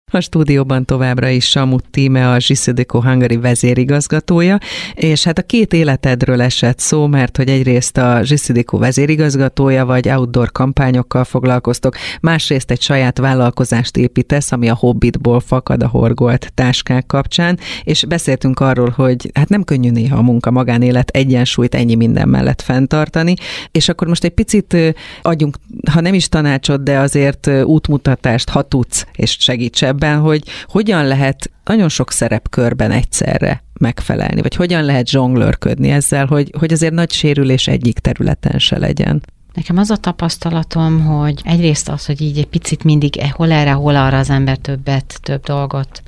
A stúdióban továbbra is Samut Tíme, a JCDecaux Hungary vezérigazgatója, és hát a két életedről esett szó, mert hogy egyrészt a JCDecaux vezérigazgatója vagy, outdoor kampányokkal foglalkoztok, másrészt egy saját vállalkozást építesz, ami a Hobbitból fakad a horgolt táskák kapcsán, és beszéltünk arról, hogy hát nem könnyű néha a munka-magánélet egyensúlyt ennyi minden mellett fenntartani, és akkor most egy picit adjunk, ha nem is tanácsot, de azért útmutatást, ha tudsz, és segíts ebben, hogy hogyan lehet nagyon sok szerepkörben egyszerre megfelelni, vagy hogyan lehet zsonglőrködni ezzel, hogy azért nagy sérülés egyik területen se legyen. Nekem az a tapasztalatom, hogy egyrészt az, hogy így egy picit mindig hol erre, hol arra az ember több dolgot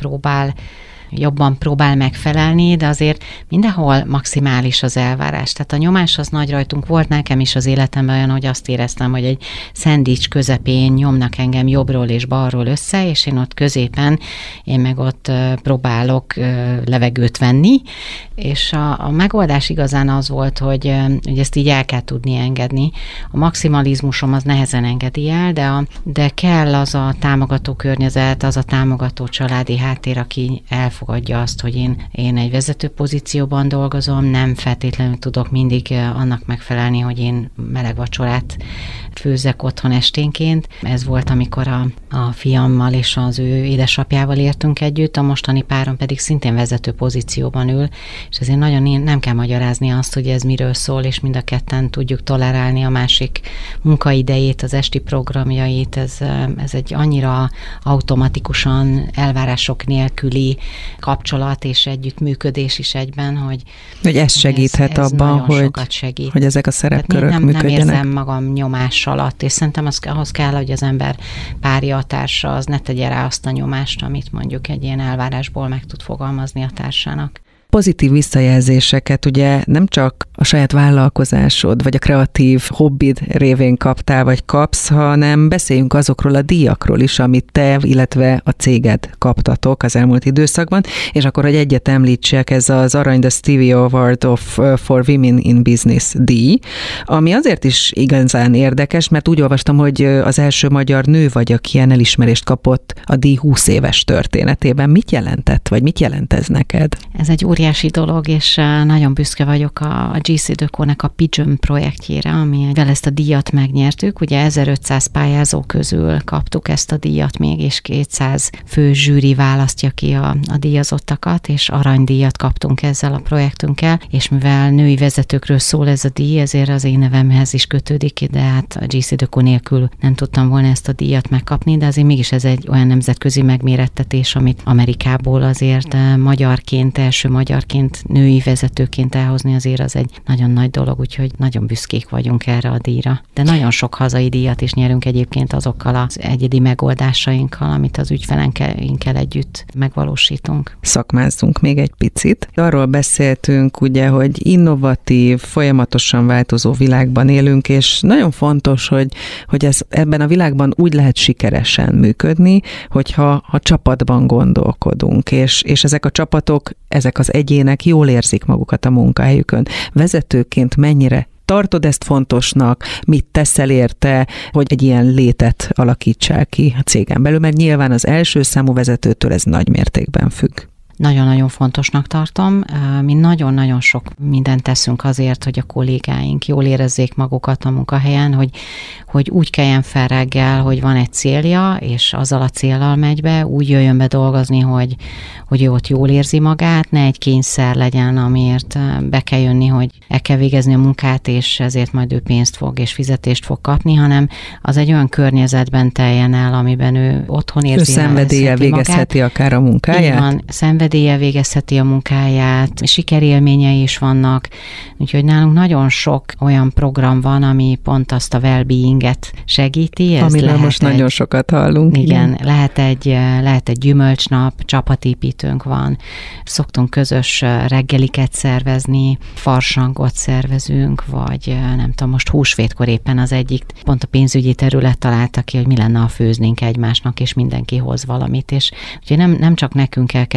jobban próbál megfelelni, de azért mindenhol maximális az elvárás. Tehát a nyomás az nagy rajtunk volt, nekem is az életemben olyan, hogy azt éreztem, hogy egy szendvics közepén nyomnak engem jobbról és balról össze, és én ott középen, én meg ott próbálok levegőt venni, és a megoldás igazán az volt, hogy ezt így el kell tudni engedni. A maximalizmusom az nehezen engedi el, de kell az a támogató környezet, az a támogató családi háttér, aki elfogadja azt, hogy én egy vezető pozícióban dolgozom, nem feltétlenül tudok mindig annak megfelelni, hogy én meleg vacsorát főzzek otthon esténként. Ez volt, amikor a fiammal és az ő édesapjával értünk együtt, a mostani párom pedig szintén vezető pozícióban ül, és ezért nagyon nem kell magyarázni azt, hogy ez miről szól, és mind a ketten tudjuk tolerálni a másik munkaidejét, az esti programjait. Ez egy annyira automatikusan elvárások nélküli kapcsolat és együttműködés is egyben, hogy ez segíthet ez abban, hogy ezek a szerepkörök működjenek. Nem érzem magam nyomás alatt, és szerintem ahhoz kell, hogy az ember párja, a társa, az ne tegye rá azt a nyomást, amit mondjuk egy ilyen elvárásból meg tud fogalmazni a társának. Pozitív visszajelzéseket ugye nem csak a saját vállalkozásod, vagy a kreatív hobbid révén kaptál, vagy kapsz, hanem beszéljünk azokról a díjakról is, amit te, illetve a céged kaptatok az elmúlt időszakban, és akkor, hogy egyet említsek, ez az Arany The Stevie Award for Women in Business díj, ami azért is igazán érdekes, mert úgy olvastam, hogy az első magyar nő vagy, aki ilyen elismerést kapott a díj 20 éves történetében. Mit jelentett, vagy mit jelent ez neked? Ez egy óriási dolog, és nagyon büszke vagyok a JCDecaux-nek a Pigeon projektjére, amivel ezt a díjat megnyertük. Ugye 1500 pályázó közül kaptuk ezt a díjat még, és 200 fő zsűri választja ki a díjazottakat, és aranydíjat kaptunk ezzel a projektünkkel, és mivel női vezetőkről szól ez a díj, ezért az én nevemhez is kötődik, de hát a JCDecaux nélkül nem tudtam volna ezt a díjat megkapni, de azért mégis ez egy olyan nemzetközi megmérettetés, amit Amerikából azért első magyarként, női vezetőként elhozni azért az egy nagyon nagy dolog, úgyhogy nagyon büszkék vagyunk erre a díjra. De nagyon sok hazai díjat is nyerünk egyébként azokkal az egyedi megoldásainkkal, amit az ügyfeleinkkel együtt megvalósítunk. Szakmázzunk még egy picit. Arról beszéltünk ugye, hogy innovatív, folyamatosan változó világban élünk, és nagyon fontos, hogy ebben a világban úgy lehet sikeresen működni, hogyha csapatban gondolkodunk, és ezek a csapatok, ezek az egyének jól érzik magukat a munkahelyükön. Vezetőként mennyire tartod ezt fontosnak, mit teszel érte, hogy egy ilyen létet alakítsál ki a cégen belül, mert nyilván az első számú vezetőtől ez nagy mértékben függ. Nagyon-nagyon fontosnak tartom. Mi nagyon-nagyon sok mindent teszünk azért, hogy a kollégáink jól érezzék magukat a munkahelyen, hogy úgy keljen fel reggel, hogy van egy célja, és azzal a céllal megy be, úgy jöjjön be dolgozni, hogy ő ott jól érzi magát, ne egy kényszer legyen, amiért be kell jönni, hogy el kell végezni a munkát, és ezért majd ő pénzt fog és fizetést fog kapni, hanem az egy olyan környezetben teljen el, amiben ő otthon érzi. Ő szenvedéllyel végezheti akár a munkáját? Van, szenvedéllyel végezheti a munkáját, sikerélményei is vannak, úgyhogy nálunk nagyon sok olyan program van, ami pont azt a well-beinget segíti. Amiről most nagyon sokat hallunk. Igen, lehet egy gyümölcsnap, csapatépítőnk van, szoktunk közös reggeliket szervezni, farsangot szervezünk, vagy nem tudom, most húsvétkor éppen az egyik, pont a pénzügyi terület találta ki, hogy mi lenne, ha főznénk egymásnak, és mindenki hoz valamit, és úgyhogy nem csak nekünk kell kezdeményezni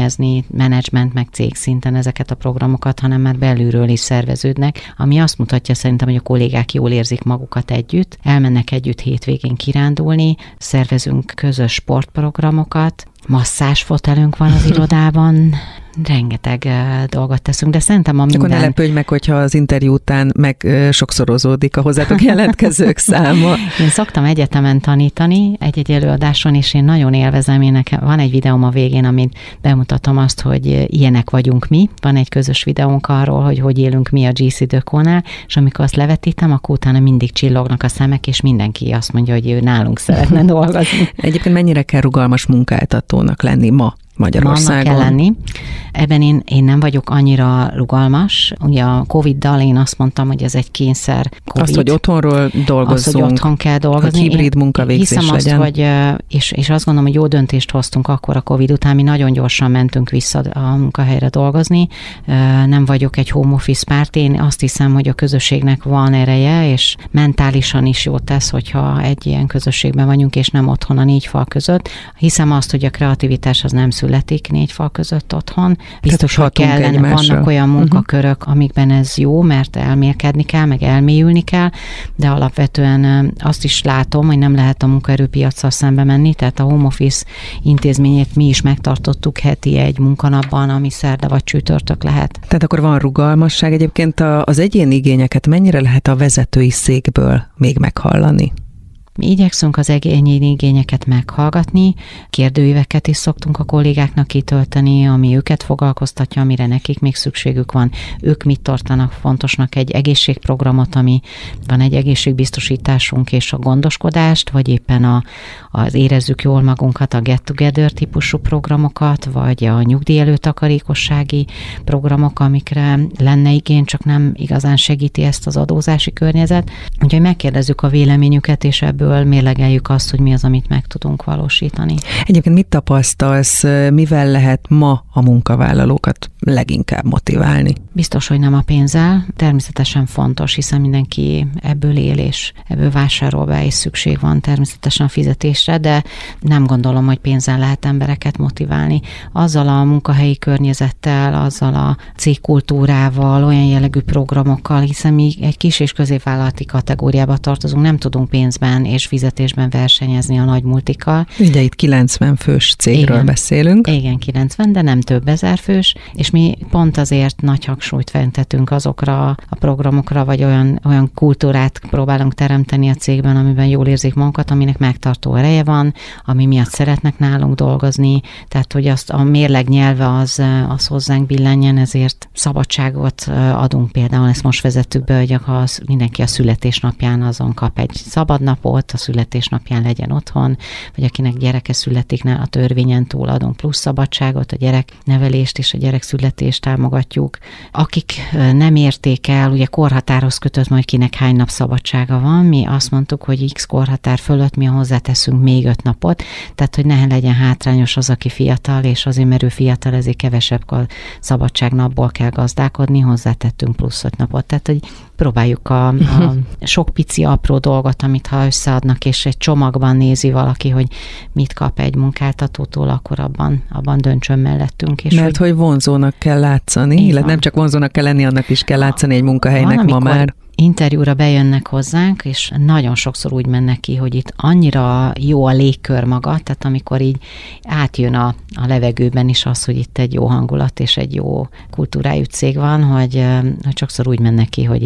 versenyezni menedzsment meg cég szinten ezeket a programokat, hanem már belülről is szerveződnek, ami azt mutatja szerintem, hogy a kollégák jól érzik magukat együtt, elmennek együtt hétvégén kirándulni, szervezünk közös sportprogramokat, masszázsfotelünk van az irodában, rengeteg dolgot teszünk, de szerintem a minden... Akkor ne lepődj meg, hogyha az interjú után meg sokszorozódik a hozzátok jelentkezők száma. Én szoktam egyetemen tanítani egy-egy előadáson, és én nagyon élvezem, van egy videóm a végén, amit bemutatom azt, hogy ilyenek vagyunk mi. Van egy közös videónk arról, hogy élünk mi a GC Decónál, és amikor azt levetítem, akkor utána mindig csillognak a szemek, és mindenki azt mondja, hogy ő nálunk szeretne dolgozni. Egyébként mennyire kell rugalmas munkáltatónak lenni ma Magyarországon? Kell lenni. Ebben én nem vagyok annyira rugalmas. Ugye a Covid-dal én azt mondtam, hogy ez egy kényszer Covid. Azt, hogy otthonról dolgozzunk. Azt, hogy otthon kell dolgozni. Hogy hibrid munkavégzés hiszem legyen. Azt, hogy, és azt gondolom, hogy jó döntést hoztunk akkor a Covid után, mi nagyon gyorsan mentünk vissza a munkahelyre dolgozni. Nem vagyok egy home office párt, én azt hiszem, hogy a közösségnek van ereje, és mentálisan is jót tesz, hogyha egy ilyen közösségben vagyunk, és nem otthon a 4 fal között. Hiszem azt, hogy a kreativitás az nem születik 4 fal között otthon. Biztos, hogy kellene, vannak olyan munkakörök, amikben ez jó, mert elmélkedni kell, meg elmélyülni kell, de alapvetően azt is látom, hogy nem lehet a munkaerőpiacsal szembe menni, tehát a home office intézményét mi is megtartottuk heti egy munkanapban, ami szerda vagy csütörtök lehet. Tehát akkor van rugalmasság. Egyébként az egyéni igényeket mennyire lehet a vezetői székből még meghallani? Mi igyekszünk az egyéni igényeket meghallgatni, kérdőíveket is szoktunk a kollégáknak kitölteni, ami őket foglalkoztatja, amire nekik még szükségük van. Ők mit tartanak fontosnak, egy egészségprogramot, ami van egy egészségbiztosításunk és a gondoskodást, vagy éppen az érezzük jól magunkat, a Get Together típusú programokat, vagy a nyugdíjelőtakarékossági programok, amikre lenne igény, csak nem igazán segíti ezt az adózási környezet. Úgyhogy megkérdezzük a véleményüket, és ebből mérlegeljük azt, hogy mi az, amit meg tudunk valósítani. Egyébként mit tapasztalsz, mivel lehet ma a munkavállalókat leginkább motiválni? Biztos, hogy nem a pénzzel. Természetesen fontos, hiszen mindenki ebből él, és ebből vásárol be, és szükség van természetesen a fizetésre, de nem gondolom, hogy pénzzel lehet embereket motiválni. Azzal a munkahelyi környezettel, azzal a cégkultúrával, olyan jellegű programokkal, hiszen mi egy kis és középvállalati kategóriába tartozunk, nem tudunk pénzben és fizetésben versenyezni a nagy multikkal. Ugye itt 90 fős cégről beszélünk. Igen, 90, de nem több ezer fős, és mi pont azért nagy hangsúlyt fektetünk azokra a programokra, vagy olyan kultúrát próbálunk teremteni a cégben, amiben jól érzik magukat, aminek megtartó ereje van, ami miatt szeretnek nálunk dolgozni, tehát hogy azt a mérleg nyelve az hozzánk billenjen, ezért szabadságot adunk például, ezt most vezettük be, hogy mindenki a születésnapján azon kap egy szabadnapot, a születésnapján legyen otthon, vagy akinek gyereke születik, a törvényen túl adunk plusz szabadságot, a gyereknevelést és a gyerekszületést támogatjuk. Akik nem érték el, ugye korhatárhoz kötött, majd kinek hány nap szabadsága van, mi azt mondtuk, hogy X korhatár fölött mi hozzáteszünk még 5 napot, tehát hogy ne legyen hátrányos az, aki fiatal, és azért, mert ő fiatal, ezért kevesebb szabadságnapból kell gazdálkodni, hozzátettünk plusz 5 napot. Tehát, hogy próbáljuk a sok pici apró dolgot, amit ha összeadnak, és egy csomagban nézi valaki, hogy mit kap egy munkáltatótól, akkor abban döntsön mellettünk. És mert hogy vonzónak kell látszani, illetve nem csak vonzónak kell lenni, annak is kell látszani egy munkahelynek ma már. Interjúra bejönnek hozzánk, és nagyon sokszor úgy mennek ki, hogy itt annyira jó a légkör maga, tehát amikor így átjön a levegőben is az, hogy itt egy jó hangulat és egy jó kultúrájú cég van, hogy sokszor úgy mennek ki, hogy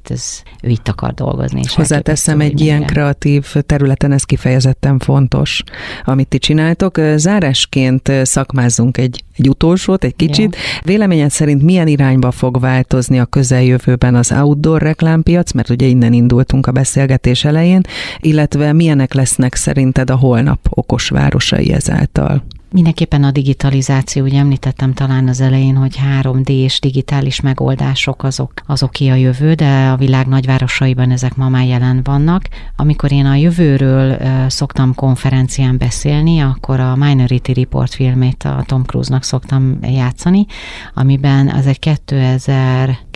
ő itt akar dolgozni. És hozzáteszem, egy ilyen kreatív területen ez kifejezetten fontos, amit ti csináltok. Zárásként szakmázzunk egy utolsót, egy kicsit. Jó. Véleményed szerint milyen irányba fog változni a közeljövőben az outdoor reklámpiac, mert ugye innen indultunk a beszélgetés elején, illetve milyenek lesznek szerinted a holnap okos városai ezáltal? Mindenképpen a digitalizáció, ugye említettem talán az elején, hogy 3D-s digitális megoldások azok ki a jövő, de a világ nagyvárosaiban ezek ma már jelen vannak. Amikor én a jövőről szoktam konferencián beszélni, akkor a Minority Report filmét a Tom Cruise-nak szoktam játszani, amiben az egy 2002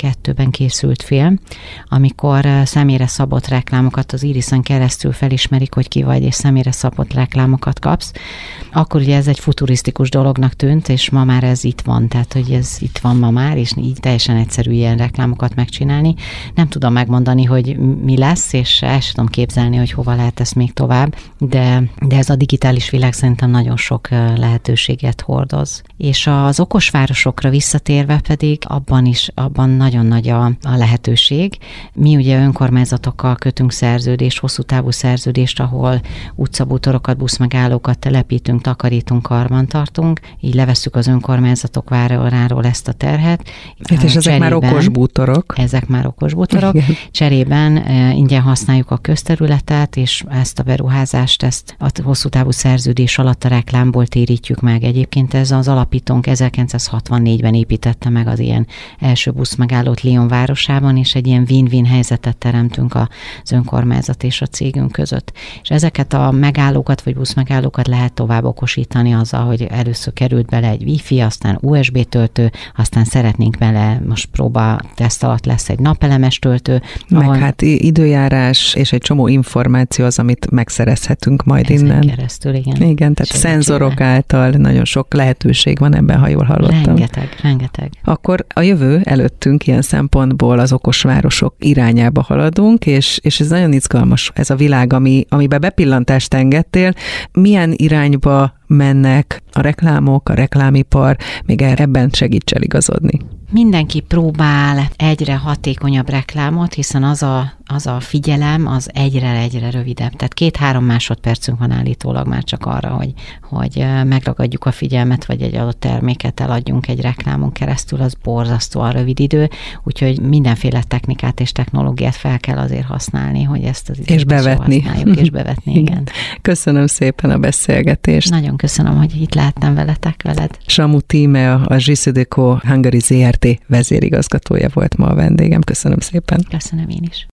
2002-ben készült film, amikor személyre szabott reklámokat az Irisen keresztül felismerik, hogy ki vagy, és személyre szabott reklámokat kapsz. Akkor ugye ez egy futurisztikus dolognak tűnt, és ma már ez itt van, tehát hogy ez itt van ma már, és így teljesen egyszerű ilyen reklámokat megcsinálni. Nem tudom megmondani, hogy mi lesz, és el sem tudom képzelni, hogy hova lehet ezt még tovább, de ez a digitális világ szerintem nagyon sok lehetőséget hordoz. És az okosvárosokra visszatérve pedig abban nagyon nagy a lehetőség. Mi ugye önkormányzatokkal kötünk szerződést, hosszú távú szerződést, ahol utcabútorokat, buszmegállókat telepítünk, takarítunk, karbantartunk, így levesszük az önkormányzatok váráról ezt a terhet. És ezek már okos bútorok. Ezek már okos bútorok. Igen. Cserében ingyen használjuk a közterületet, és ezt a beruházást, ezt a hosszú távú szerződés alatt a reklámból térítjük meg. Egyébként ez az alapítónk 1964-ben építette meg az ilyen első buszmegállót Lyon városában, és egy ilyen win-win helyzetet teremtünk az önkormányzat és a cégünk között. És ezeket a megállókat vagy buszmegállókat lehet tovább okosítani azzal, hogy először került bele egy Wi-Fi, aztán USB töltő, aztán szeretnénk bele, most próba teszt alatt lesz egy napelemes töltő. Meg hát időjárás és egy csomó információ az, amit megszerezhetünk majd innen. Keresztül, igen. Igen, tehát szenzorok által nagyon sok lehetőség van ebben, ha jól hallottam. Rengeteg. Akkor a jövő előttünk ilyen szempontból az okosvárosok irányába haladunk, és ez nagyon izgalmas, ez a világ, amiben bepillantást engedtél. Milyen irányba mennek a reklámok, a reklámipar, még ebben segíts eligazodni? Mindenki próbál egyre hatékonyabb reklámot, hiszen az a figyelem az egyre rövidebb. Tehát 2-3 másodpercünk van állítólag már csak arra, hogy megragadjuk a figyelmet, vagy egy adott terméket eladjunk egy reklámon keresztül, az borzasztóan rövid idő, úgyhogy mindenféle technikát és technológiát fel kell azért használni, hogy ezt az időt és bevetni. És bevetni, igen. Köszönöm szépen a beszélgetést. Nagyon köszönöm, hogy itt lehettem veled. Samu Tíme, a JCDecaux Hungary ZRT vezérigazgatója volt ma a vendégem. Köszönöm szépen. Köszönöm én is.